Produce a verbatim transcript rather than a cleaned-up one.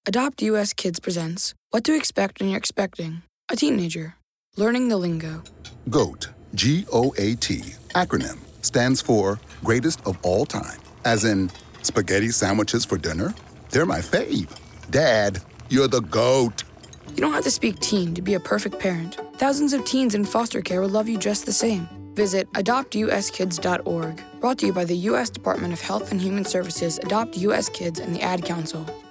Adopt U S Kids presents What to Expect When You're Expecting a Teenager. Learning the lingo. GOAT, G O A T, acronym, stands for Greatest of All Time. As in, spaghetti sandwiches for dinner? They're my fave. Dad, you're the GOAT. You don't have to speak teen to be a perfect parent. Thousands of teens in foster care will love you just the same. Visit adopt u s kids dot org. Brought to you by the U S Department of Health and Human Services, Adopt U S Kids, and the Ad Council.